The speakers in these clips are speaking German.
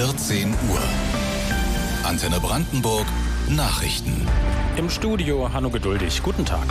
14 Uhr. Antenne Brandenburg Nachrichten. Im Studio Hanno Geduldig. Guten Tag.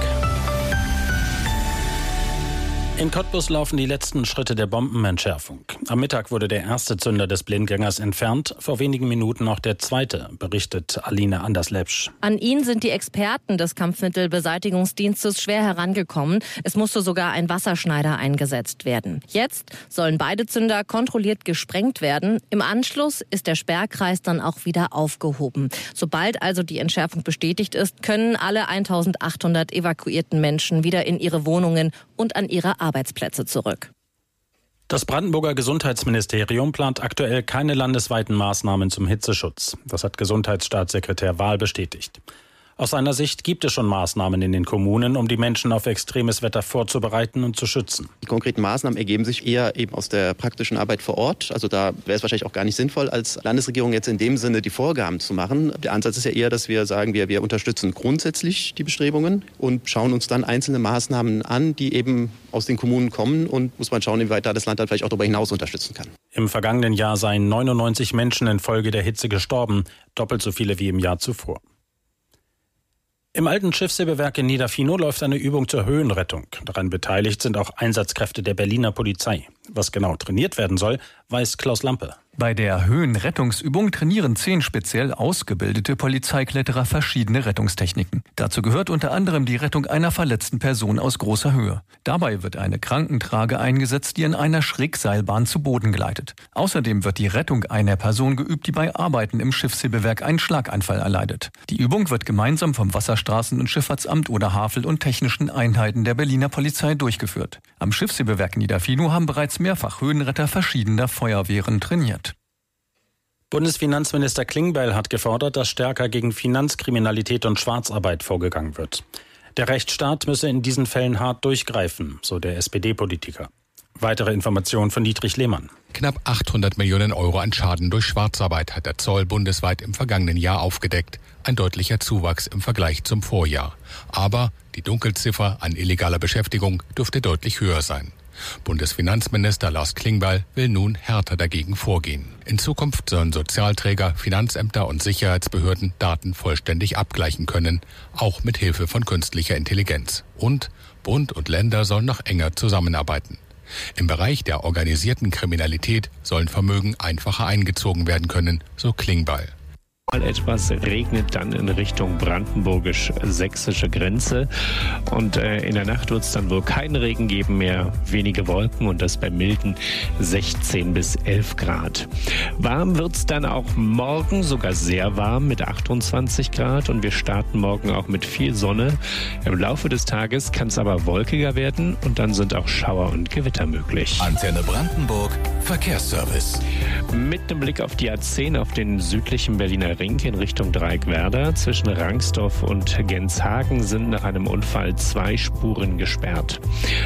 In Cottbus laufen die letzten Schritte der Bombenentschärfung. Am Mittag wurde der erste Zünder des Blindgängers entfernt, vor wenigen Minuten auch der zweite, berichtet Aline Anderslepsch. An ihn sind die Experten des Kampfmittelbeseitigungsdienstes schwer herangekommen. Es musste sogar ein Wasserschneider eingesetzt werden. Jetzt sollen beide Zünder kontrolliert gesprengt werden. Im Anschluss ist der Sperrkreis dann auch wieder aufgehoben. Sobald also die Entschärfung bestätigt ist, können alle 1800 evakuierten Menschen wieder in ihre Wohnungen und an ihre Arbeitsplätze zurück. Das Brandenburger Gesundheitsministerium plant aktuell keine landesweiten Maßnahmen zum Hitzeschutz. Das hat Gesundheitsstaatssekretär Wahl bestätigt. Aus seiner Sicht gibt es schon Maßnahmen in den Kommunen, um die Menschen auf extremes Wetter vorzubereiten und zu schützen. Die konkreten Maßnahmen ergeben sich eher eben aus der praktischen Arbeit vor Ort. Also da wäre es wahrscheinlich auch gar nicht sinnvoll, als Landesregierung jetzt in dem Sinne die Vorgaben zu machen. Der Ansatz ist ja eher, dass wir sagen, wir unterstützen grundsätzlich die Bestrebungen und schauen uns dann einzelne Maßnahmen an, die eben aus den Kommunen kommen, und muss man schauen, inwieweit da das Land dann vielleicht auch darüber hinaus unterstützen kann. Im vergangenen Jahr seien 99 Menschen infolge der Hitze gestorben, doppelt so viele wie im Jahr zuvor. Im alten Schiffshebewerk in Niederfinow läuft eine Übung zur Höhenrettung. Daran beteiligt sind auch Einsatzkräfte der Berliner Polizei. Was genau trainiert werden soll, weiß Klaus Lampe. Bei der Höhenrettungsübung trainieren 10 speziell ausgebildete Polizeikletterer verschiedene Rettungstechniken. Dazu gehört unter anderem die Rettung einer verletzten Person aus großer Höhe. Dabei wird eine Krankentrage eingesetzt, die in einer Schrägseilbahn zu Boden gleitet. Außerdem wird die Rettung einer Person geübt, die bei Arbeiten im Schiffshebewerk einen Schlaganfall erleidet. Die Übung wird gemeinsam vom Wasserstraßen- und Schifffahrtsamt oder Havel und technischen Einheiten der Berliner Polizei durchgeführt. Am Schiffshebewerk Niederfinow haben bereits mehrfach Höhenretter verschiedener Feuerwehren trainiert. Bundesfinanzminister Klingbeil hat gefordert, dass stärker gegen Finanzkriminalität und Schwarzarbeit vorgegangen wird. Der Rechtsstaat müsse in diesen Fällen hart durchgreifen, so der SPD-Politiker. Weitere Informationen von Dietrich Lehmann. Knapp 800 Millionen Euro an Schaden durch Schwarzarbeit hat der Zoll bundesweit im vergangenen Jahr aufgedeckt. Ein deutlicher Zuwachs im Vergleich zum Vorjahr. Aber die Dunkelziffer an illegaler Beschäftigung dürfte deutlich höher sein. Bundesfinanzminister Lars Klingbeil will nun härter dagegen vorgehen. In Zukunft sollen Sozialträger, Finanzämter und Sicherheitsbehörden Daten vollständig abgleichen können, auch mit Hilfe von künstlicher Intelligenz. Und Bund und Länder sollen noch enger zusammenarbeiten. Im Bereich der organisierten Kriminalität sollen Vermögen einfacher eingezogen werden können, so Klingbeil. Etwas regnet dann in Richtung brandenburgisch-sächsische Grenze, und in der Nacht wird es dann wohl keinen Regen geben mehr, wenige Wolken, und das bei milden 16 bis 11 Grad. Warm wird es dann auch morgen, sogar sehr warm mit 28 Grad, und wir starten morgen auch mit viel Sonne. Im Laufe des Tages kann es aber wolkiger werden, und dann sind auch Schauer und Gewitter möglich. Antenne Brandenburg Verkehrsservice. Mit einem Blick auf die A10 auf den südlichen Berliner Ring in Richtung Dreieckwerder. Zwischen Rangsdorf und Genshagen sind nach einem Unfall 2 Spuren gesperrt.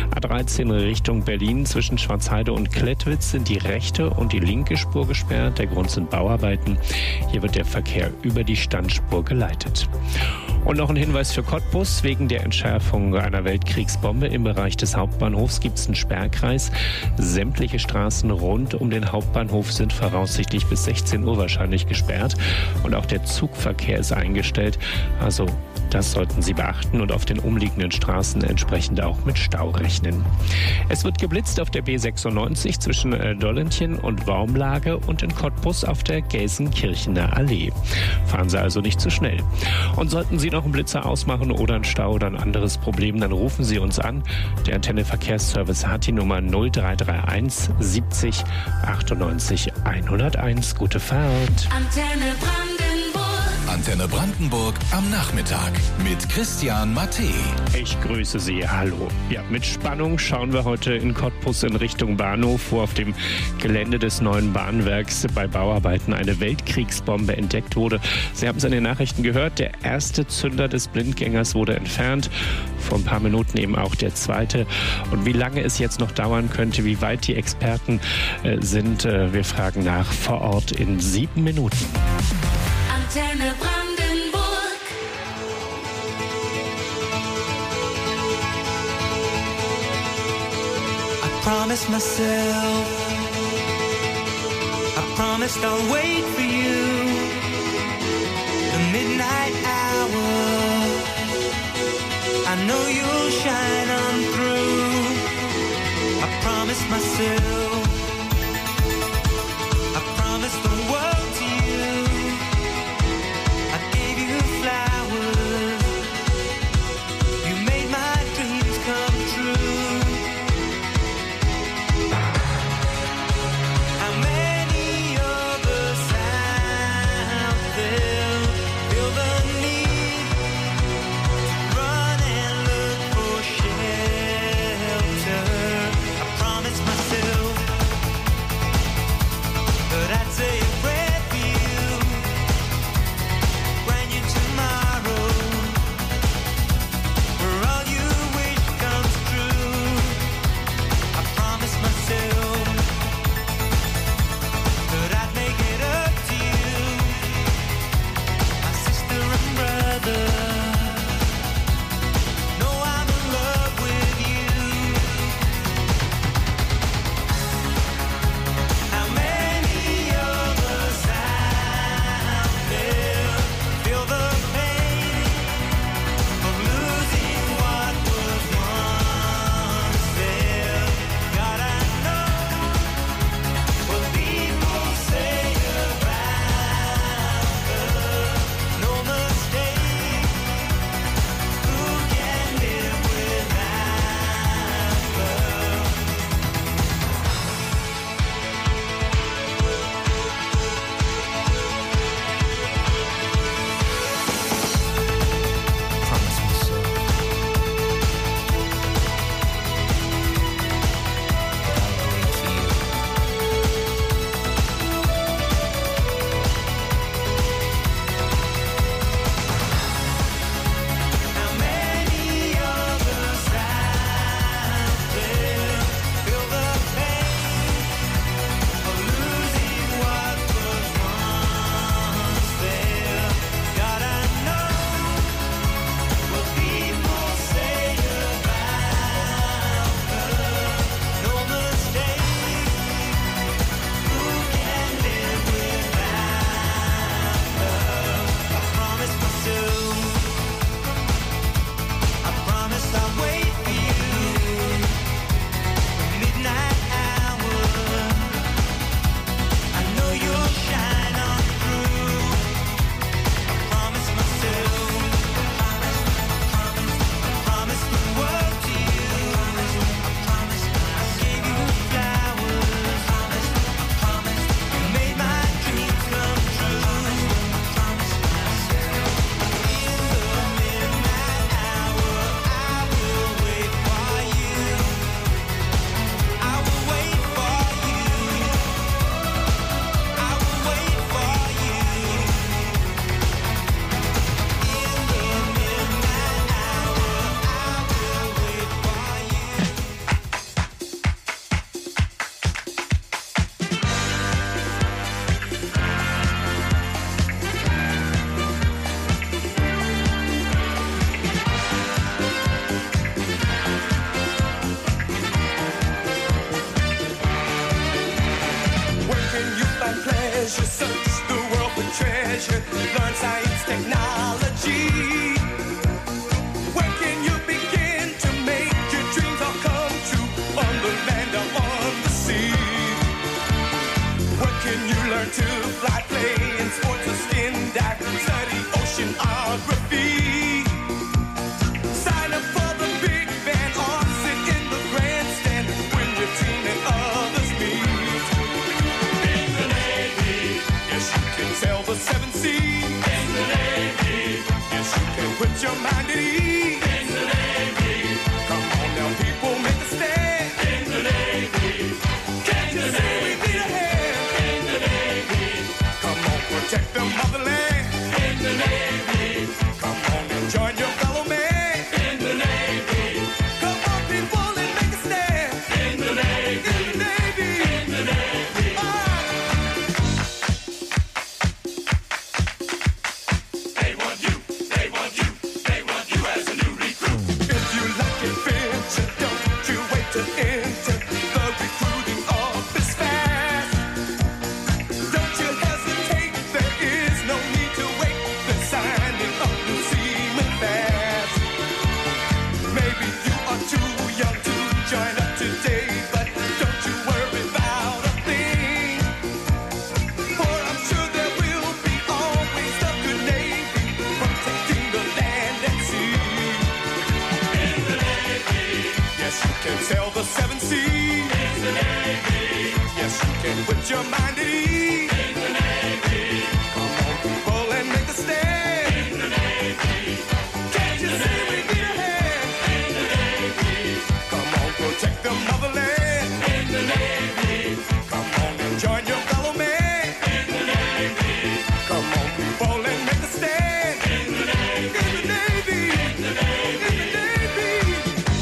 A13 Richtung Berlin zwischen Schwarzheide und Klettwitz sind die rechte und die linke Spur gesperrt. Der Grund sind Bauarbeiten. Hier wird der Verkehr über die Standspur geleitet. Und noch ein Hinweis für Cottbus. Wegen der Entschärfung einer Weltkriegsbombe im Bereich des Hauptbahnhofs gibt es einen Sperrkreis. Sämtliche Straßen rund um den Hauptbahnhof sind voraussichtlich bis 16 Uhr wahrscheinlich gesperrt. Und auch der Zugverkehr ist eingestellt. Also das sollten Sie beachten und auf den umliegenden Straßen entsprechend auch mit Stau rechnen. Es wird geblitzt auf der B96 zwischen Dollentchen und Baumlage und in Cottbus auf der Gelsenkirchener Allee. Fahren Sie also nicht zu schnell. Und sollten Sie noch einen Blitzer ausmachen oder einen Stau oder ein anderes Problem, dann rufen Sie uns an. Der Antenne Verkehrsservice hat die Nummer 0331 70 98 101. Gute Fahrt. Antenne Brandenburg am Nachmittag mit Christian Matte. Ich grüße Sie, hallo. Ja, mit Spannung schauen wir heute in Cottbus in Richtung Bahnhof, wo auf dem Gelände des neuen Bahnwerks bei Bauarbeiten eine Weltkriegsbombe entdeckt wurde. Sie haben es in den Nachrichten gehört, der erste Zünder des Blindgängers wurde entfernt. Vor ein paar Minuten eben auch der zweite. Und wie lange es jetzt noch dauern könnte, wie weit die Experten sind, wir fragen nach vor Ort in 7 Minuten. Antenne Brandenburg. I promised myself promised I'll wait for you. The midnight hour, I know you'll shine on through. I promised myself, I promised the world to you. I gave you flowers, you made my dreams come true. How many of us out there feel the need to run and look for shelter? I promised myself that I'd say a prayer for you when you tomorrow, where all you wish comes true. I promised myself that I'd make it up to you, my sister and brother. Know I'm in love with you. How many of us out there feel the pain of losing what was once there? God, I know what people say about her. No mistake, who can live without her? Promise me so. I'll wait for you. How many of us out there feel the pain of losing what was once there? God, I know what people say about her. No mistake, who can live without her? I promised myself, I promised I'll wait for you. The midnight hour, I know you'll shine on through. I promised myself, I promised the world to you. I promised I gave you flowers. I promised you made my dreams come true. I promised myself, in the midnight hour, I will wait for you. I will wait for you. I will wait for you. In the midnight hour, I will wait for you. Where can you find pleasure? Search the world for treasure. Learn science, technology. Where can you begin to make your dreams all come true? On the land or on the sea. Where can you learn to fly, play in sports or skin dive? Study oceanography. Sign up for the big band or sit in the grandstand when your team and others meet. In the Navy, yes, you can sail the seven seas. In the Navy, yes, you can put your mind at ease. In the Navy, come on now, people, make a stand. In the Navy, can you say we need a hand? In the Navy, come on, protect the motherland. In the Navy, come on and join your fellow man. In the Navy, come on, people, and make a stand. In the Navy, in the Navy, in the Navy. They want you, they want you, they want you as the Navy. Yes, you can put your mind at ease. In the Navy. Come on, people, and make a stand. In the Navy. Can't you see we need a hand? In the Navy. Come on, protect the motherland. In the Navy. Come on and join your fellow man. In the Navy. Come on, people, and make a stand. In the Navy. In the Navy. In the Navy. In the Navy.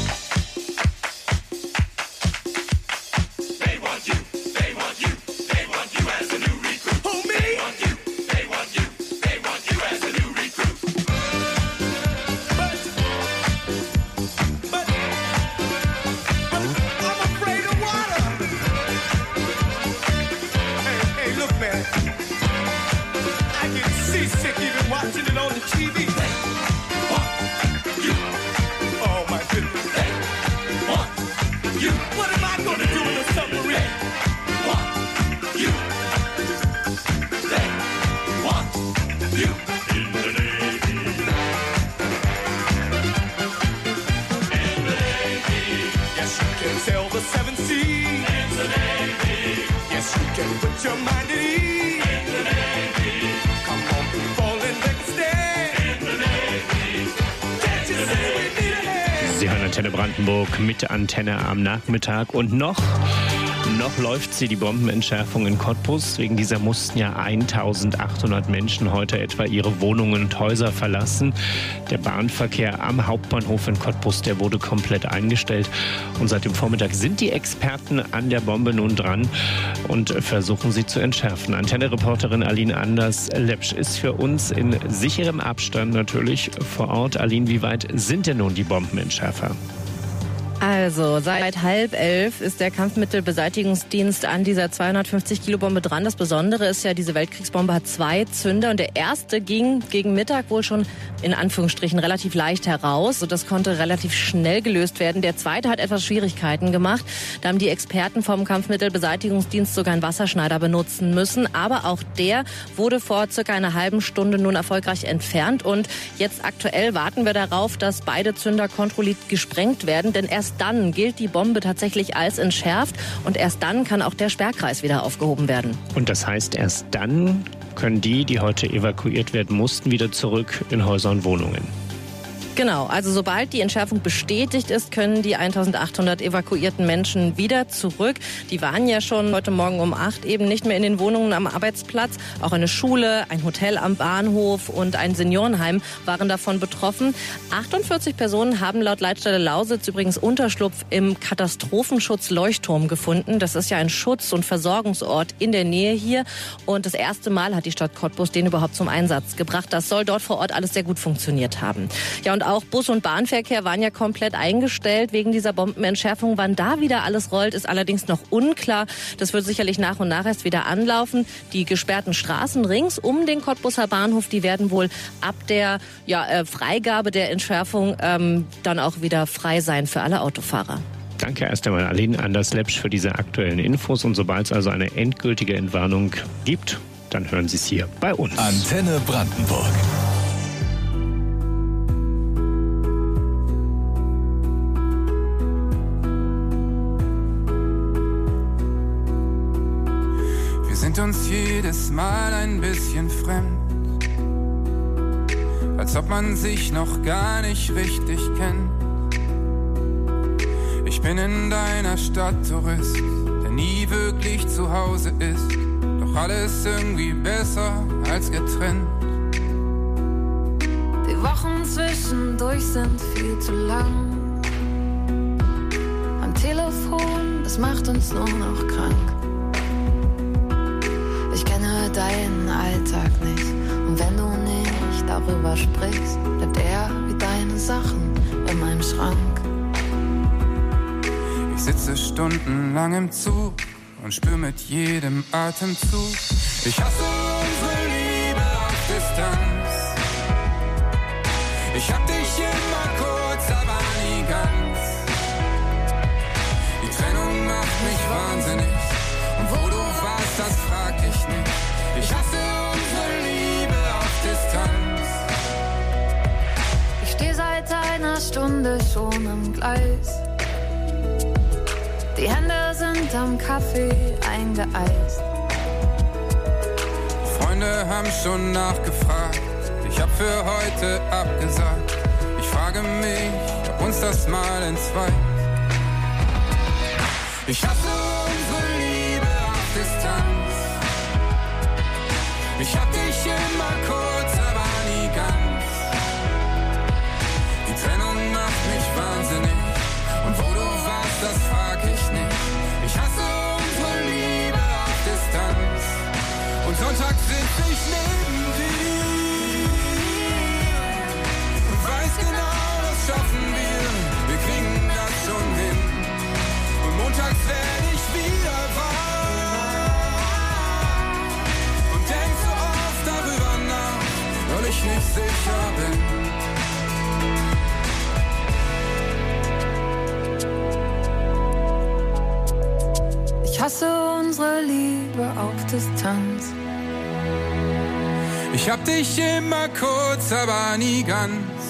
They want you. They want you. They want you as a new recruit. Who, me? They want you. They want you. They want you as a new recruit. But I'm afraid of water. Hey, look, man. I get seasick even watching it on the TV. They want you. Oh, my goodness. They want you. What am I going to do in a submarine? They want you. They want you. In the Navy. In the Navy. Yes, you can sail the seven seas. In the Navy. Yes, you can put your mind at ease. In the Navy. Come on, people, and make a stand. In the Navy. Can't you see we need a hand? Sie hören Antenne Brandenburg mit Antenne am Nachmittag und noch läuft sie, die Bombenentschärfung in Cottbus. Wegen dieser mussten ja 1800 Menschen heute etwa ihre Wohnungen und Häuser verlassen. Der Bahnverkehr am Hauptbahnhof in Cottbus, der wurde komplett eingestellt. Und seit dem Vormittag sind die Experten an der Bombe nun dran und versuchen sie zu entschärfen. Antenne-Reporterin Aline Anders-Lepsch ist für uns in sicherem Abstand natürlich vor Ort. Aline, wie weit sind denn nun die Bombenentschärfer? Also, seit 10:30 ist der Kampfmittelbeseitigungsdienst an dieser 250-Kilo-Bombe dran. Das Besondere ist ja, diese Weltkriegsbombe hat 2 Zünder und der erste ging gegen Mittag wohl schon in Anführungsstrichen relativ leicht heraus. Und das konnte relativ schnell gelöst werden. Der zweite hat etwas Schwierigkeiten gemacht. Da haben die Experten vom Kampfmittelbeseitigungsdienst sogar einen Wasserschneider benutzen müssen. Aber auch der wurde vor circa einer halben Stunde nun erfolgreich entfernt. Und jetzt aktuell warten wir darauf, dass beide Zünder kontrolliert gesprengt werden. Denn erst dann gilt die Bombe tatsächlich als entschärft und erst dann kann auch der Sperrkreis wieder aufgehoben werden. Und das heißt, erst dann können die heute evakuiert werden mussten, wieder zurück in Häuser und Wohnungen. Genau, also sobald die Entschärfung bestätigt ist, können die 1800 evakuierten Menschen wieder zurück. Die waren ja schon heute Morgen um 8 eben nicht mehr in den Wohnungen am Arbeitsplatz. Auch eine Schule, ein Hotel am Bahnhof und ein Seniorenheim waren davon betroffen. 48 Personen haben laut Leitstelle Lausitz übrigens Unterschlupf im Katastrophenschutz Leuchtturm gefunden. Das ist ja ein Schutz- und Versorgungsort in der Nähe hier. Und das erste Mal hat die Stadt Cottbus den überhaupt zum Einsatz gebracht. Das soll dort vor Ort alles sehr gut funktioniert haben. Ja, und auch Bus- und Bahnverkehr waren ja komplett eingestellt wegen dieser Bombenentschärfung. Wann da wieder alles rollt, ist allerdings noch unklar. Das wird sicherlich nach und nach erst wieder anlaufen. Die gesperrten Straßen rings um den Cottbuser Bahnhof, die werden wohl ab der Freigabe der Entschärfung dann auch wieder frei sein für alle Autofahrer. Danke erst einmal Aline Anders-Lepsch für diese aktuellen Infos. Und sobald es also eine endgültige Entwarnung gibt, dann hören Sie es hier bei uns. Antenne Brandenburg. Sind uns jedes Mal ein bisschen fremd, als ob man sich noch gar nicht richtig kennt. Ich bin in deiner Stadt Tourist, der nie wirklich zu Hause ist, doch alles irgendwie besser als getrennt. Die Wochen zwischendurch sind viel zu lang. Am Telefon, das macht uns nur noch krank. Ich kenne deinen Alltag nicht und wenn du nicht darüber sprichst, bleibt er wie deine Sachen in meinem Schrank. Ich sitze stundenlang im Zug und spür mit jedem Atemzug. Ich hasse unsere Liebe auf Distanz. Ich hab dich immer kurz, aber nie ganz. Die Trennung macht mich wahnsinnig und wo du warst, das frag ich nicht. Ich hasse unsere Liebe auf Distanz. Ich steh seit einer Stunde schon am Gleis. Die Hände sind unterm Kaffee eingeeist. Freunde haben schon nachgefragt, ich hab für heute abgesagt. Ich frage mich, ob uns das mal entzweit. Ich hasse unsere Liebe auf Distanz. Ich hab dich immer kurz, aber nie ganz. Die Trennung macht mich wahnsinnig. Und wo du warst, das frag ich nicht. Ich hasse unsere Liebe auf Distanz. Und Sonntag sitz ich neben dir und weiß genau, das schaffen wir. Wir kriegen das schon hin. Und montags werd ich wieder wach und denk so oft darüber nach, weil ich nicht sicher bin. Ich hasse unsere Liebe auf Distanz. Ich hab dich immer kurz, aber nie ganz.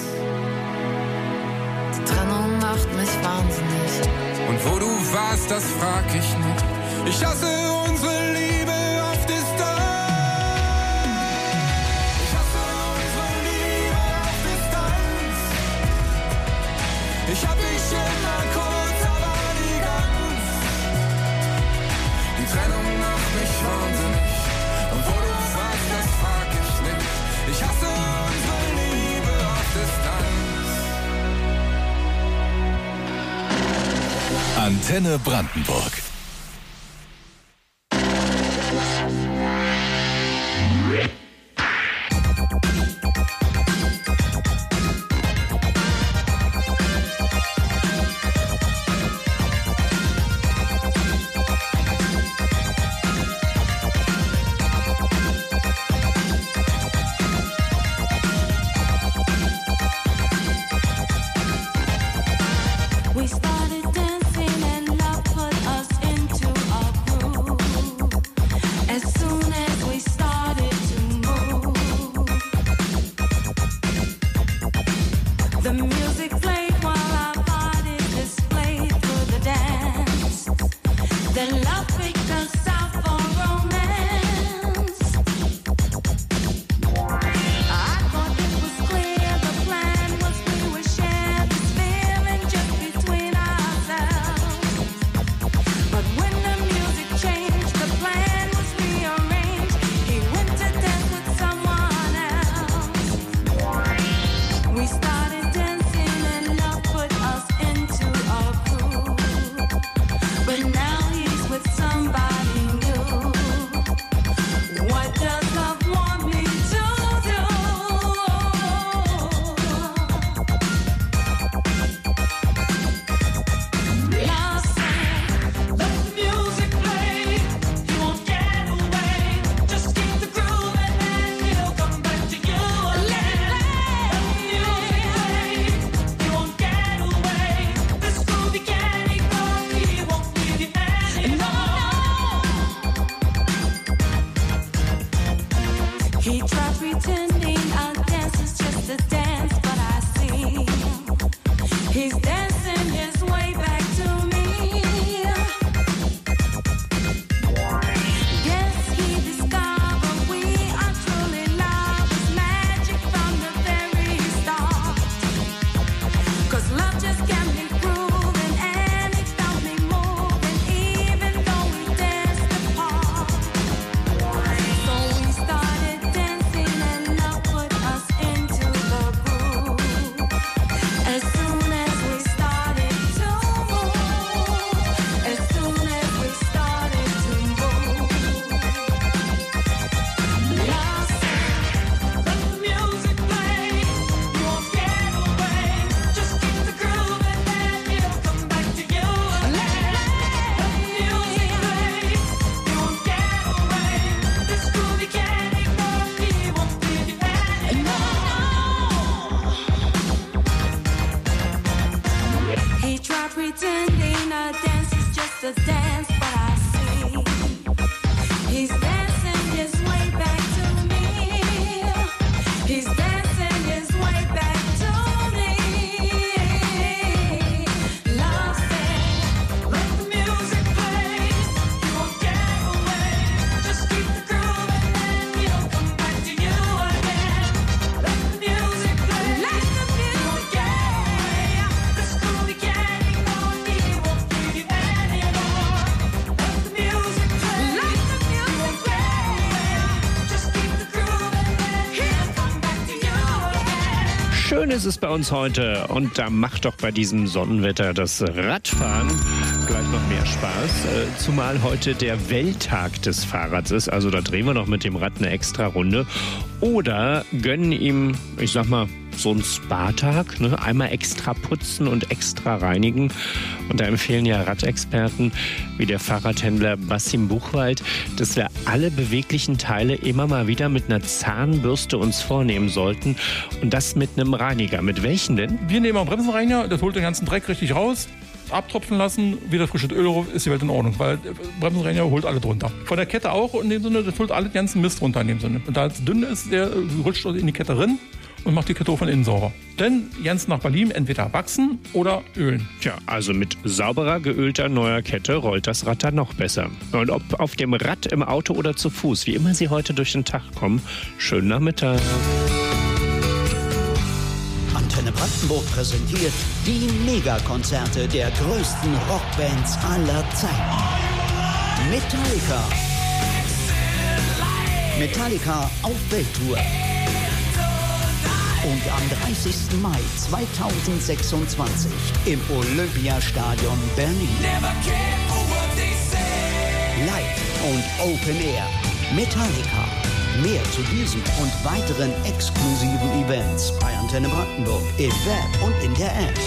Die Trennung macht mich wahnsinnig. Und wo du warst, das frag ich nicht. Ich hasse unsere Liebe auf Distanz. Ich hasse unsere Liebe auf Distanz. Ich hab dich immer kurz, aber nie ganz. Die Trennung macht mich wahnsinnig. Und wo du warst, das frag ich nicht. Ich hasse unsere Liebe auf Distanz. Antenne Brandenburg. We started dancing and love put us into a groove. As soon as we started to move, the music played while our bodies displayed through the dance. Then love picked us out for romance. I thought it was clear the plan was we would share this feeling just between ourselves. But when the music changed, the plan was rearranged. He went to dance with someone else. We started dancing and love put us into a groove. But now he's with somebody new. What does love want me to do? Love said, let the music play. He won't get away. Just keep the grooving and he'll come back to you again. Let the music play. He won't get away. This groovy candy club, he won't leave you anymore. He tried pretending our dance is just a dance, but I see he's dancing his way back to me. Yes, he discovered we are truly love is magic from the very start. 'Cause love just can't be proven and it felt me moving even though we danced apart. So we started dancing and love put us into the schön ist es bei uns heute. Und da macht doch bei diesem Sonnenwetter das Radfahren gleich noch mehr Spaß. Zumal heute der Welttag des Fahrrads ist. Also da drehen wir noch mit dem Rad eine extra Runde. Oder gönnen ihm, ich sag mal, so einen Spa-Tag, ne? Einmal extra putzen und extra reinigen. Und da empfehlen ja Radexperten wie der Fahrradhändler Bassim Buchwald, dass wir alle beweglichen Teile immer mal wieder mit einer Zahnbürste uns vornehmen sollten. Und das mit einem Reiniger. Mit welchen denn? Wir nehmen einen Bremsenreiniger, das holt den ganzen Dreck richtig raus. Abtropfen lassen, wieder frisches Öl drauf, ist die Welt in Ordnung, weil der Bremsenreiniger holt alle drunter. Von der Kette auch in dem Sinne, das holt alle den ganzen Mist runter in dem Sinne. Und da es dünn ist, der rutscht in die Kette rein und macht die Kette auch von innen sauber. Denn ganz nach Berlin entweder wachsen oder ölen. Tja, also mit sauberer, geölter neuer Kette rollt das Rad dann noch besser. Und ob auf dem Rad, im Auto oder zu Fuß, wie immer Sie heute durch den Tag kommen, schönen Nachmittag. Antenne Brandenburg präsentiert die Megakonzerte der größten Rockbands aller Zeiten. Metallica. Metallica auf Welttour. Und am 30. Mai 2026 im Olympiastadion Berlin. Live und Open Air. Metallica. Mehr zu diesem und weiteren exklusiven Events bei Antenne Brandenburg im Web und in der App.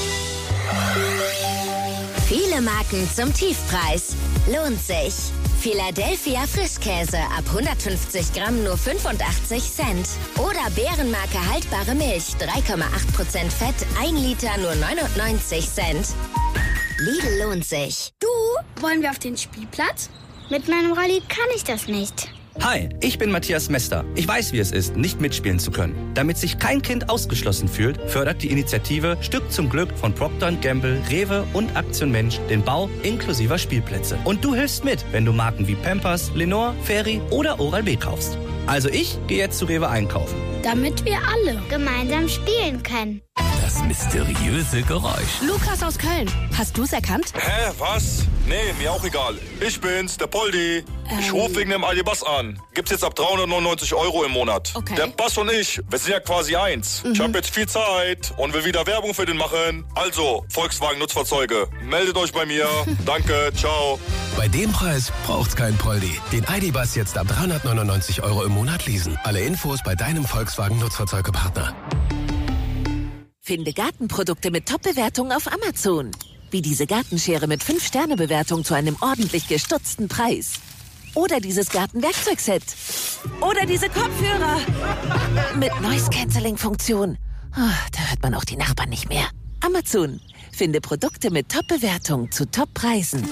Viele Marken zum Tiefpreis. Lohnt sich. Philadelphia Frischkäse ab 150 Gramm nur 85 Cent. Oder Bärenmarke haltbare Milch, 3,8% Fett, 1 Liter nur 99 Cent. Lidl lohnt sich. Du, wollen wir auf den Spielplatz? Mit meinem Rolli kann ich das nicht. Hi, ich bin Matthias Mester. Ich weiß, wie es ist, nicht mitspielen zu können. Damit sich kein Kind ausgeschlossen fühlt, fördert die Initiative Stück zum Glück von Procter & Gamble, Rewe und Aktion Mensch den Bau inklusiver Spielplätze. Und du hilfst mit, wenn du Marken wie Pampers, Lenore, Fairy oder Oral-B kaufst. Also ich gehe jetzt zu Rewe einkaufen. Damit wir alle gemeinsam spielen können. Das mysteriöse Geräusch. Lukas aus Köln. Hast du's erkannt? Hä, was? Nee, mir auch egal. Ich bin's, der Poldi. Ich rufe wegen dem Aldi-Bass an. Gibt's jetzt ab 399 € im Monat. Okay. Der Bass und ich, wir sind ja quasi eins. Ich habe jetzt viel Zeit und will wieder Werbung für den machen. Also, Volkswagen Nutzfahrzeuge, meldet euch bei mir. Danke, ciao. Bei dem Preis braucht's kein Poldi. Den ID-Bus jetzt ab 399 € im Monat leasen. Alle Infos bei deinem Volkswagen Nutzfahrzeugepartner. Finde Gartenprodukte mit Top-Bewertungen auf Amazon. Wie diese Gartenschere mit 5-Sterne-Bewertung zu einem ordentlich gestutzten Preis. Oder dieses Gartenwerkzeugset. Oder diese Kopfhörer. Mit Noise-Canceling-Funktion. Oh, da hört man auch die Nachbarn nicht mehr. Amazon. Finde Produkte mit Top-Bewertung zu Top-Preisen.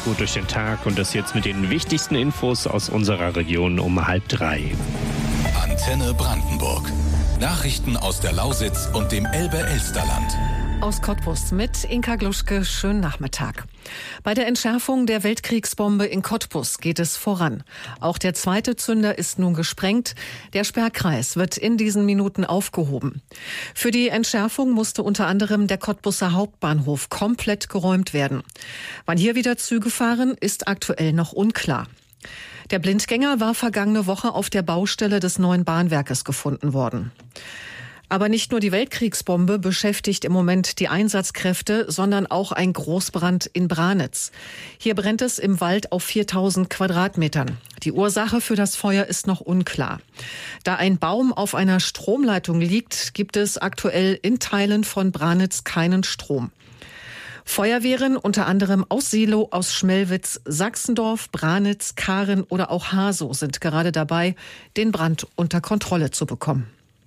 gut durch den Tag und das jetzt mit den wichtigsten Infos aus unserer Region um 2:30. Antenne Brandenburg. Nachrichten aus der Lausitz und dem Elbe-Elsterland. Aus Cottbus mit Inka Gluschke, schönen Nachmittag. Bei der Entschärfung der Weltkriegsbombe in Cottbus geht es voran. Auch der zweite Zünder ist nun gesprengt. Der Sperrkreis wird in diesen Minuten aufgehoben. Für die Entschärfung musste unter anderem der Cottbuser Hauptbahnhof komplett geräumt werden. Wann hier wieder Züge fahren, ist aktuell noch unklar. Der Blindgänger war vergangene Woche auf der Baustelle des neuen Bahnwerkes gefunden worden. Aber nicht nur die Weltkriegsbombe beschäftigt im Moment die Einsatzkräfte, sondern auch ein Großbrand in Branitz. Hier brennt es im Wald auf 4000 Quadratmetern. Die Ursache für das Feuer ist noch unklar. Da ein Baum auf einer Stromleitung liegt, gibt es aktuell in Teilen von Branitz keinen Strom. Feuerwehren, unter anderem aus Silo, aus Schmelwitz, Sachsendorf, Branitz, Karen oder auch Hasow, sind gerade dabei, den Brand unter Kontrolle zu bekommen.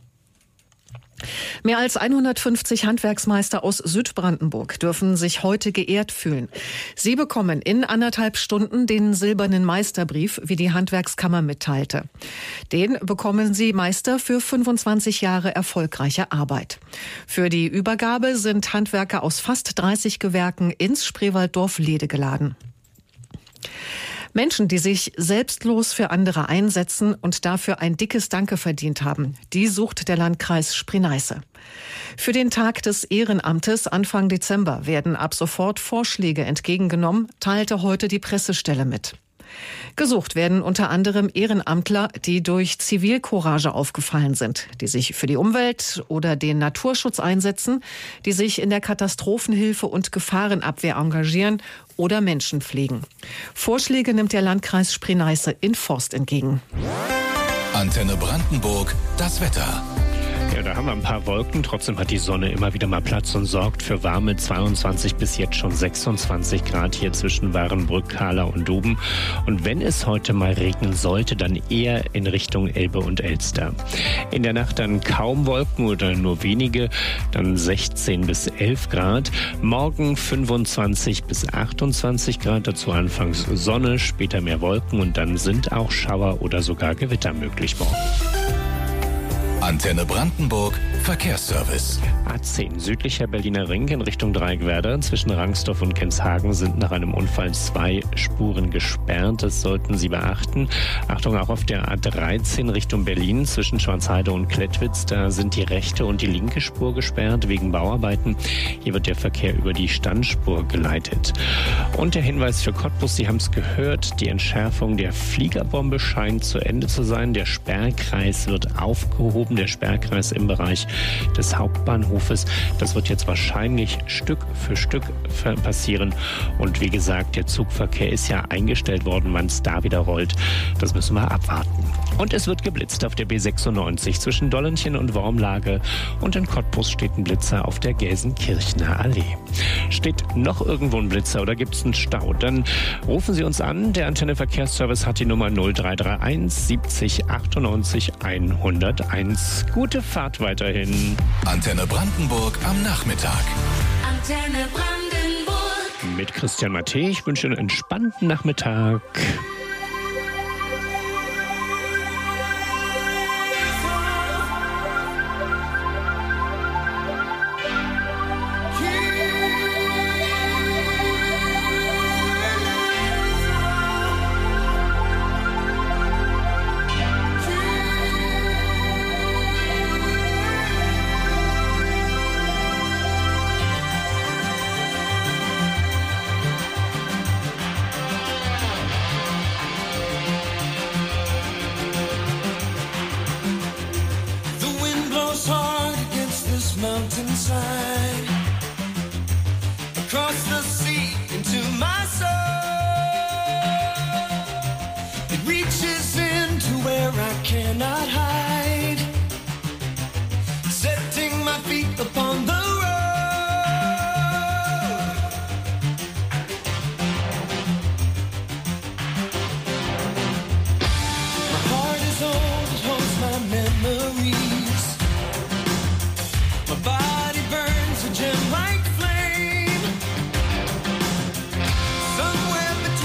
Mehr als 150 Handwerksmeister aus Südbrandenburg dürfen sich heute geehrt fühlen. Sie bekommen in 1,5 Stunden den silbernen Meisterbrief, wie die Handwerkskammer mitteilte. Den bekommen sie Meister für 25 Jahre erfolgreicher Arbeit. Für die Übergabe sind Handwerker aus fast 30 Gewerken ins Spreewalddorf Lede geladen. Menschen, die sich selbstlos für andere einsetzen und dafür ein dickes Danke verdient haben, die sucht der Landkreis Spree-Neiße. Für den Tag des Ehrenamtes Anfang Dezember werden ab sofort Vorschläge entgegengenommen, teilte heute die Pressestelle mit. Gesucht werden unter anderem Ehrenamtler, die durch Zivilcourage aufgefallen sind, die sich für die Umwelt oder den Naturschutz einsetzen, die sich in der Katastrophenhilfe und Gefahrenabwehr engagieren oder Menschen pflegen. Vorschläge nimmt der Landkreis Spree-Neiße in Forst entgegen. Antenne Brandenburg, das Wetter. Ja, da haben wir ein paar Wolken. Trotzdem hat die Sonne immer wieder mal Platz und sorgt für warme 22 bis jetzt schon 26 Grad hier zwischen Warenbrück, Kahla und Duben. Und wenn es heute mal regnen sollte, dann eher in Richtung Elbe und Elster. In der Nacht dann kaum Wolken oder nur wenige, dann 16 bis 11 Grad. Morgen 25 bis 28 Grad, dazu anfangs Sonne, später mehr Wolken und dann sind auch Schauer oder sogar Gewitter möglich morgen. Antenne Brandenburg, Verkehrsservice. A10 südlicher Berliner Ring in Richtung Dreieckwerder. Zwischen Rangsdorf und Genshagen sind nach einem Unfall 2 Spuren gesperrt. Das sollten Sie beachten. Achtung auch auf der A13 Richtung Berlin zwischen Schwarzheide und Klettwitz. Da sind die rechte und die linke Spur gesperrt wegen Bauarbeiten. Hier wird der Verkehr über die Standspur geleitet. Und der Hinweis für Cottbus, Sie haben es gehört, die Entschärfung der Fliegerbombe scheint zu Ende zu sein. Der Sperrkreis wird aufgehoben. Der Sperrkreis im Bereich des Hauptbahnhofes. Das wird jetzt wahrscheinlich Stück für Stück passieren. Und wie gesagt, der Zugverkehr ist ja eingestellt worden. Wann es da wieder rollt, das müssen wir abwarten. Und es wird geblitzt auf der B96 zwischen Dollentchen und Wormlage. Und in Cottbus steht ein Blitzer auf der Gelsenkirchener Allee. Steht noch irgendwo ein Blitzer oder gibt es einen Stau? Dann rufen Sie uns an. Der Antenne Verkehrsservice hat die Nummer 0331 70 98 101. Gute Fahrt weiterhin. Antenne Brandenburg am Nachmittag. Antenne Brandenburg. Mit Christian Mathe. Ich wünsche einen entspannten Nachmittag. mountainside, across the sea into my soul. It reaches into where I cannot hide, setting my feet upon the road. My heart is old, it holds my memories. My body burns a gem like flame. Somewhere between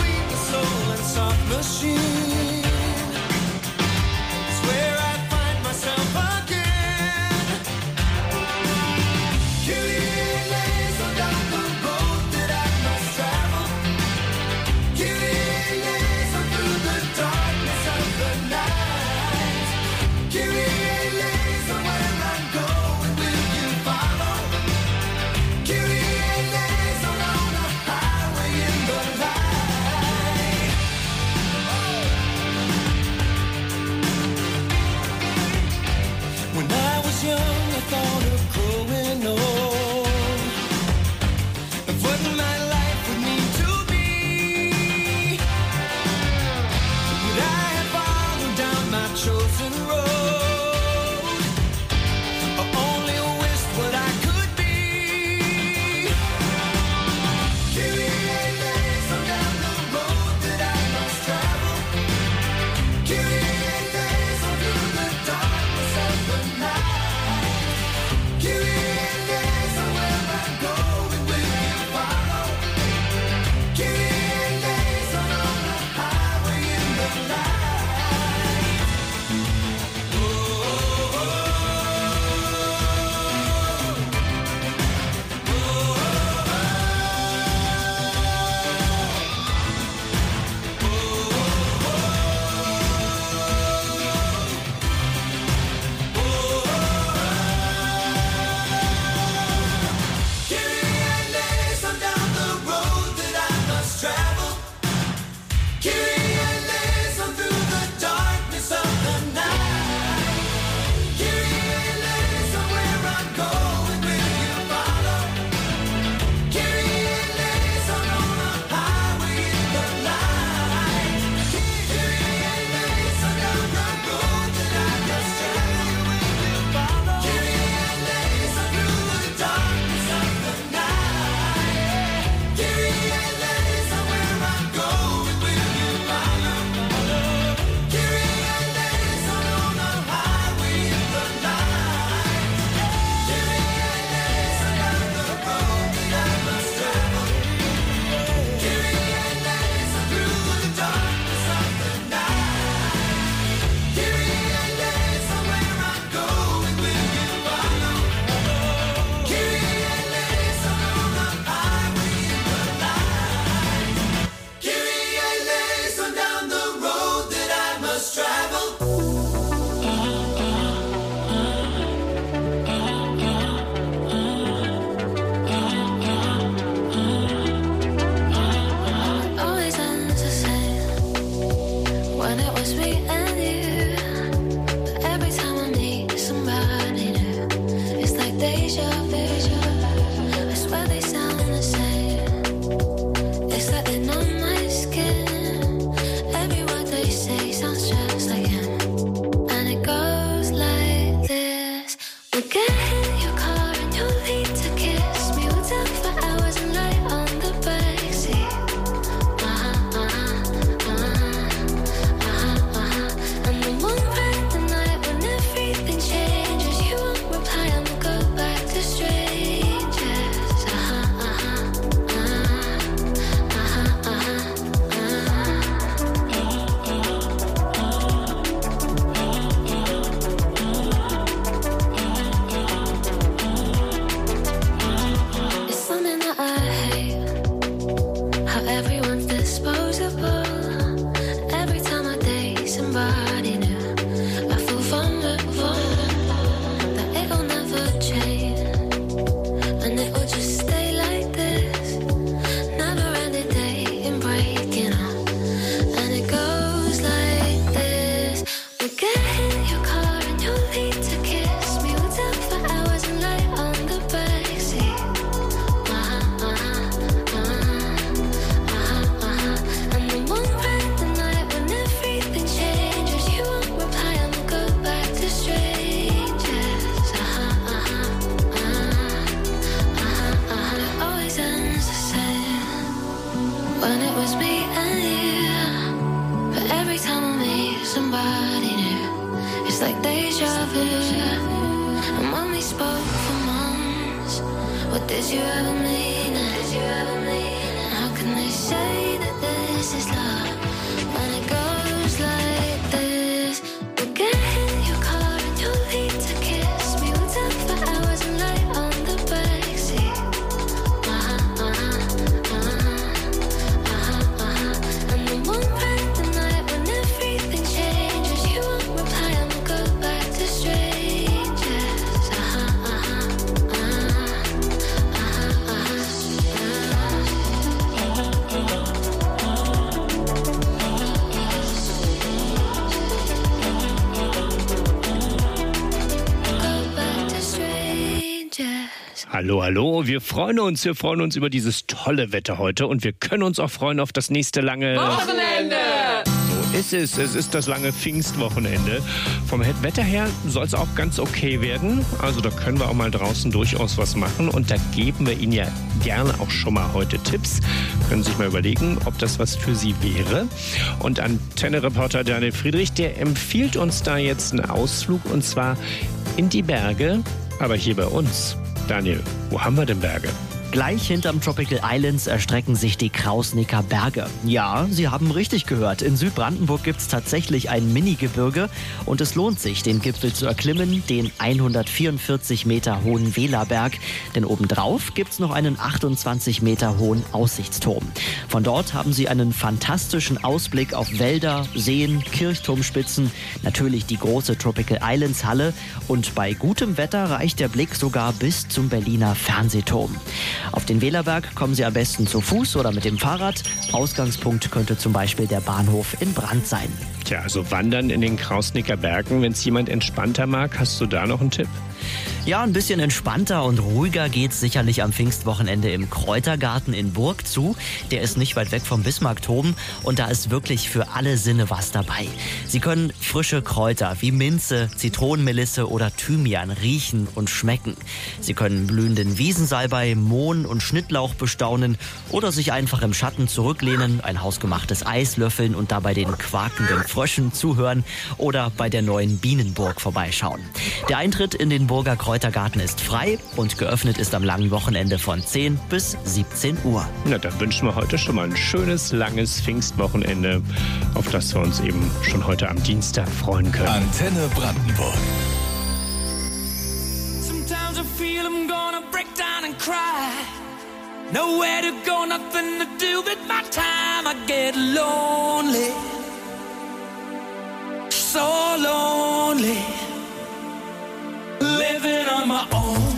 It's like deja vu. And when we spoke for months, what did you ever mean? And how can they say that this is love when it goes like this? We'll get in your car and you'll leave to kiss me. We'll talk for hours and lie on the backseat. And then one random night when everything changes, you won't reply and we'll go back to strangers. Hallo, hallo, wir freuen uns über dieses tolle Wetter heute und wir können uns auch freuen auf das nächste lange Wochenende! So ist es ist das lange Pfingstwochenende. Vom Wetter her soll es auch ganz okay werden, also da können wir auch mal draußen durchaus was machen und da geben wir Ihnen ja gerne auch schon mal heute Tipps. Können Sie sich mal überlegen, ob das was für Sie wäre. Und Antenne-Reporter Daniel Friedrich, der empfiehlt uns da jetzt einen Ausflug und zwar in die Berge, aber hier bei uns. Daniel, wo haben wir denn Berge? Gleich hinterm Tropical Islands erstrecken sich die Krausnicker Berge. Ja, Sie haben richtig gehört. In Südbrandenburg gibt es tatsächlich ein Mini-Gebirge und es lohnt sich, den Gipfel zu erklimmen, den 144 Meter hohen Wählerberg. Denn obendrauf gibt es noch einen 28 Meter hohen Aussichtsturm. Von dort haben Sie einen fantastischen Ausblick auf Wälder, Seen, Kirchturmspitzen, natürlich die große Tropical Islands Halle und bei gutem Wetter reicht der Blick sogar bis zum Berliner Fernsehturm. Auf den Wählerberg kommen Sie am besten zu Fuß oder mit dem Fahrrad. Ausgangspunkt könnte zum Beispiel der Bahnhof in Brand sein. Tja, also Wandern in den Krausnicker Bergen, wenn es jemand entspannter mag, hast du da noch einen Tipp? Ja, ein bisschen entspannter und ruhiger geht's sicherlich am Pfingstwochenende im Kräutergarten in Burg zu. Der ist nicht weit weg vom Bismarckturm und da ist wirklich für alle Sinne was dabei. Sie können frische Kräuter wie Minze, Zitronenmelisse oder Thymian riechen und schmecken. Sie können blühenden Wiesensalbei, Mohn und Schnittlauch bestaunen oder sich einfach im Schatten zurücklehnen, ein hausgemachtes Eis löffeln und dabei den quakenden Fröschen zuhören oder bei der neuen Bienenburg vorbeischauen. Der Eintritt in den Burger Kräutergarten ist frei und geöffnet ist am langen Wochenende von 10 bis 17 Uhr. Na, dann wünschen wir heute schon mal ein schönes, langes Pfingstwochenende, auf das wir uns eben schon heute am Dienstag freuen können. Antenne Brandenburg. Sometimes I feel I'm gonna break down and cry. Nowhere to go, nothing to do with my time. I get lonely, so lonely, living on my own.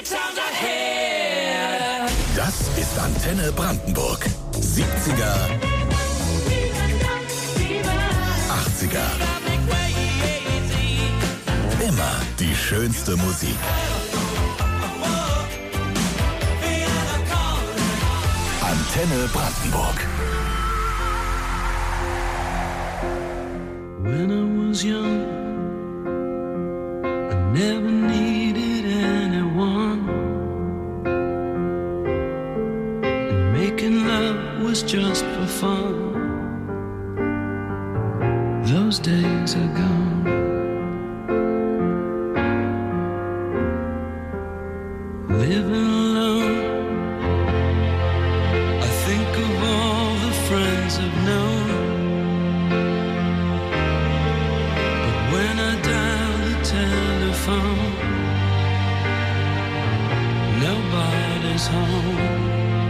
Das ist Antenne Brandenburg. 70er, 80er. Immer die schönste Musik. Antenne Brandenburg. When I was young, I never needed anyone. And making love was just for fun. Those days are gone. Living alone, I think of all the friends I've known. But when I dial the telephone, nobody's home.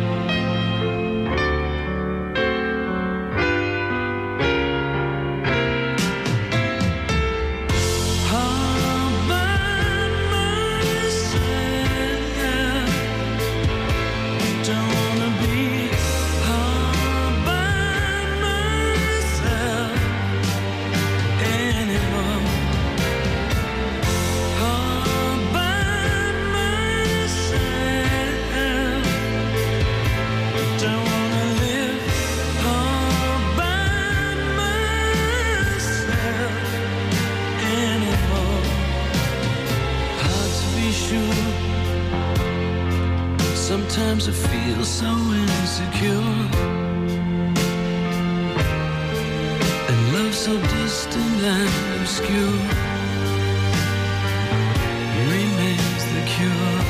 Sometimes I feel so insecure, and love so distant and obscure remains the cure.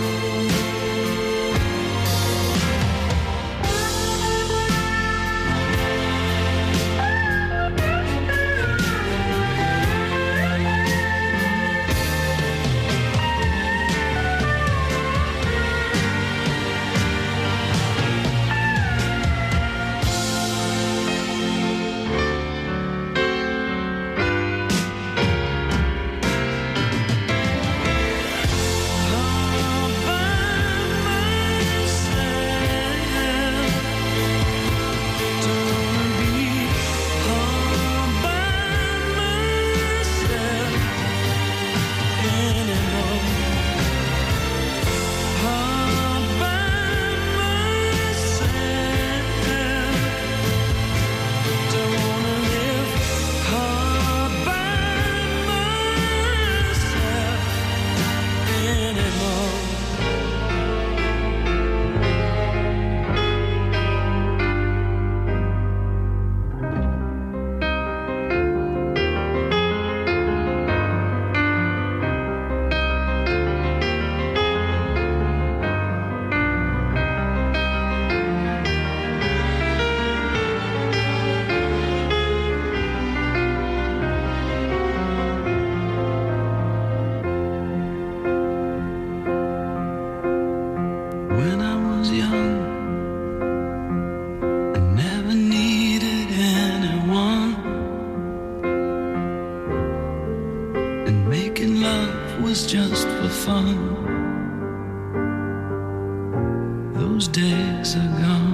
was just for fun. Those days are gone.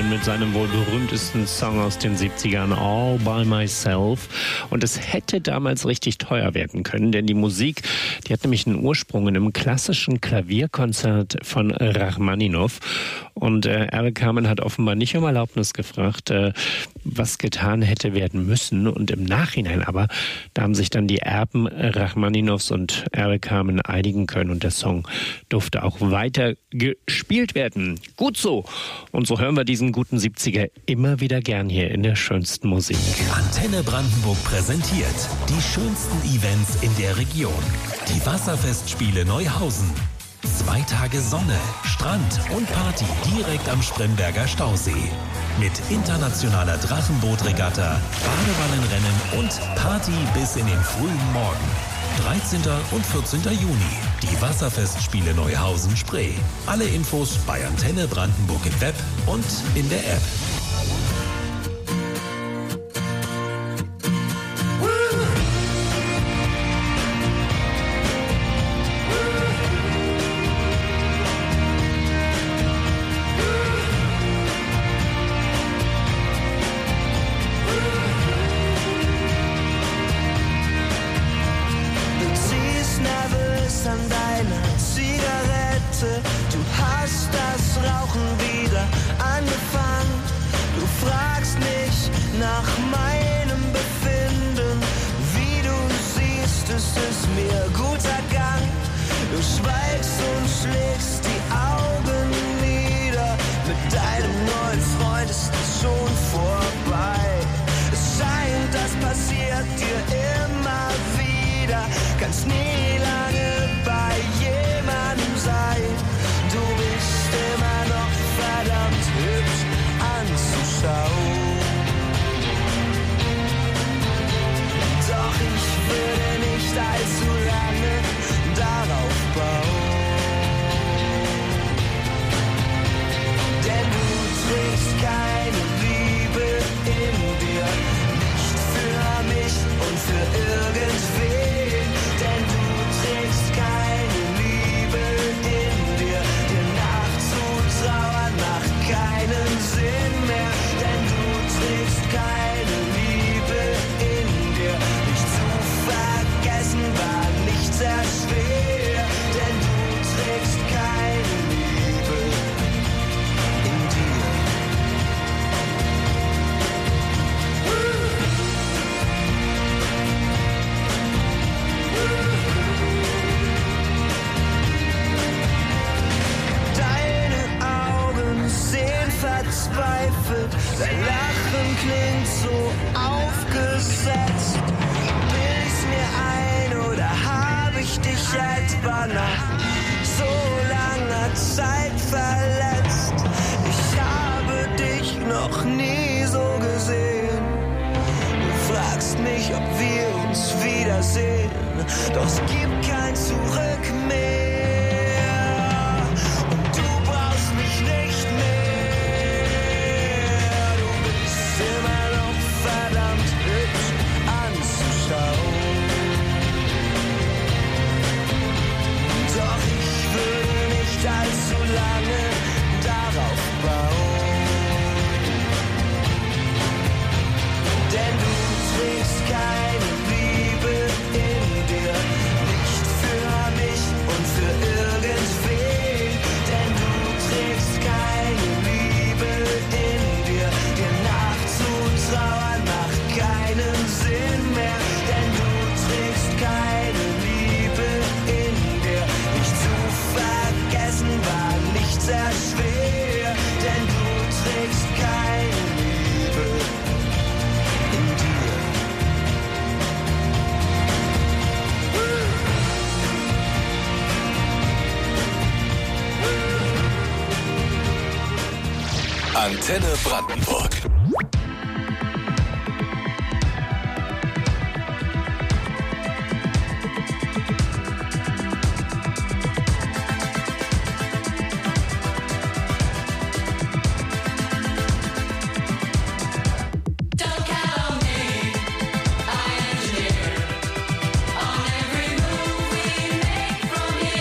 Carmen mit seinem wohl berühmtesten Song aus den 70ern, All by Myself. Und es hätte damals richtig teuer werden können, denn die Musik, die hat nämlich einen Ursprung in einem klassischen Klavierkonzert von Rachmaninow. Und Eric Carmen hat offenbar nicht um Erlaubnis gefragt, was getan hätte werden müssen. Und im Nachhinein aber, da haben sich dann die Erben Rachmaninows und Eric Carmen einigen können und der Song durfte auch weiter gespielt werden. Gut so. Und so hören wir diesen guten 70er immer wieder gern hier in der schönsten Musik. Antenne Brandenburg präsentiert die schönsten Events in der Region. Die Wasserfestspiele Neuhausen. 2 Tage Sonne, Strand und Party direkt am Spremberger Stausee. Mit internationaler Drachenbootregatta, Badewannenrennen und Party bis in den frühen Morgen. 13. und 14. Juni. Die Wasserfestspiele Neuhausen-Spree. Alle Infos bei Antenne Brandenburg im Web und in der App. An deiner Zigarette, du hast das Rauchen wieder angefangen. Du fragst mich nach meinem Befinden, wie du siehst, ist es mir guter Gang. Du schweigst und schlägst die Augen nieder, mit deinem neuen Freund ist es schon vorbei. Es scheint, das passiert dir immer wieder, kannst nie lange bei jemandem sein. Du bist immer noch verdammt hübsch anzuschauen. Doch ich würde nicht allzu lange darauf bauen. Denn du trägst keine Liebe in dir, nicht für mich und für irgendwen. Denn du trägst keine Liebe in dir, dir nachzutrauern macht keinen Sinn mehr. Denn du trägst keine Liebe in dir, dich zu vergessen war nicht sehr schwer. Denn du trägst keine Liebe in dir. Deine Augen sehen verzweifelt, dein Lachen klingt so aufgesetzt. Bild ich's mir ein oder hab ich dich etwa nach so langer Zeit verletzt? Ich habe dich noch nie so gesehen. Du fragst mich, ob wir uns wiedersehen, doch es gibt kein Zurück mehr. Und du brauchst mich nicht mehr. Du bist immer noch verdammt hübsch anzuschauen. Doch ich würde nicht allzu lange darauf bauen. Denn du trägst keine Liebe in dir, nicht für mich und für irgendwen. Denn du trägst keine Liebe in dir, dir nachzutrauern macht keinen Sinn mehr. Denn du trägst keine Liebe in dir, dich zu vergessen war nicht sehr schwer. Denn du trägst keine Liebe in dir. Antenne Brandenburg.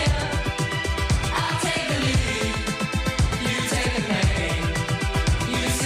You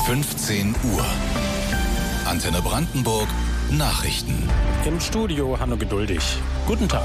15 Uhr. Antenne Brandenburg Nachrichten. Im Studio Hanno Geduldig. Guten Tag.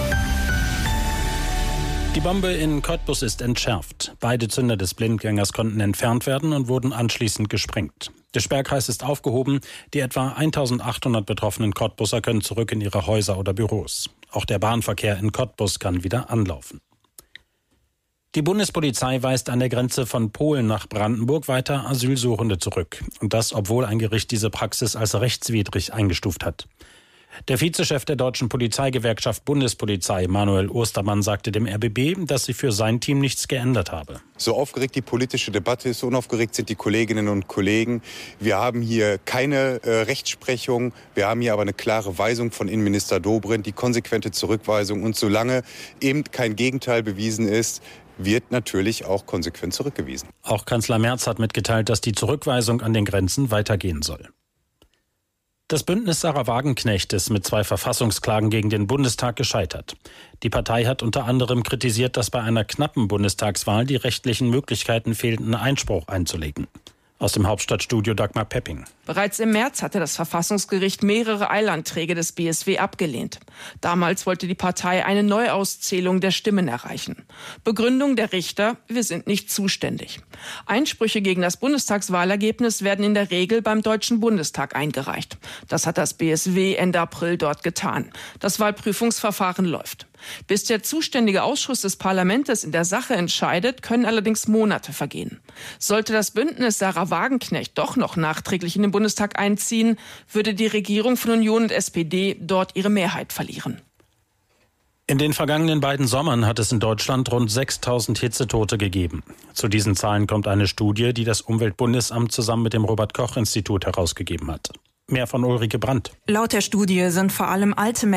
Die Bombe in Cottbus ist entschärft. Beide Zünder des Blindgängers konnten entfernt werden und wurden anschließend gesprengt. Der Sperrkreis ist aufgehoben. Die etwa 1800 betroffenen Cottbuser können zurück in ihre Häuser oder Büros. Auch der Bahnverkehr in Cottbus kann wieder anlaufen. Die Bundespolizei weist an der Grenze von Polen nach Brandenburg weiter Asylsuchende zurück. Und das, obwohl ein Gericht diese Praxis als rechtswidrig eingestuft hat. Der Vizechef der deutschen Polizeigewerkschaft Bundespolizei, Manuel Ostermann, sagte dem RBB, dass sich für sein Team nichts geändert habe. So aufgeregt die politische Debatte ist, so unaufgeregt sind die Kolleginnen und Kollegen. Wir haben hier keine Rechtsprechung, wir haben hier aber eine klare Weisung von Innenminister Dobrindt, die konsequente Zurückweisung. Und solange eben kein Gegenteil bewiesen ist, wird natürlich auch konsequent zurückgewiesen. Auch Kanzler Merz hat mitgeteilt, dass die Zurückweisung an den Grenzen weitergehen soll. Das Bündnis Sarah Wagenknecht ist mit 2 Verfassungsklagen gegen den Bundestag gescheitert. Die Partei hat unter anderem kritisiert, dass bei einer knappen Bundestagswahl die rechtlichen Möglichkeiten fehlten, Einspruch einzulegen. Aus dem Hauptstadtstudio Dagmar Pepping. Bereits im März hatte das Verfassungsgericht mehrere Eilanträge des BSW abgelehnt. Damals wollte die Partei eine Neuauszählung der Stimmen erreichen. Begründung der Richter: Wir sind nicht zuständig. Einsprüche gegen das Bundestagswahlergebnis werden in der Regel beim Deutschen Bundestag eingereicht. Das hat das BSW Ende April dort getan. Das Wahlprüfungsverfahren läuft. Bis der zuständige Ausschuss des Parlaments in der Sache entscheidet, können allerdings Monate vergehen. Sollte das Bündnis Sarah Wagenknecht doch noch nachträglich in den Bundestag einziehen, würde die Regierung von Union und SPD dort ihre Mehrheit verlieren. In den vergangenen beiden Sommern hat es in Deutschland rund 6.000 Hitzetote gegeben. Zu diesen Zahlen kommt eine Studie, die das Umweltbundesamt zusammen mit dem Robert-Koch-Institut herausgegeben hat. Mehr von Ulrike Brandt. Laut der Studie sind vor allem alte Menschen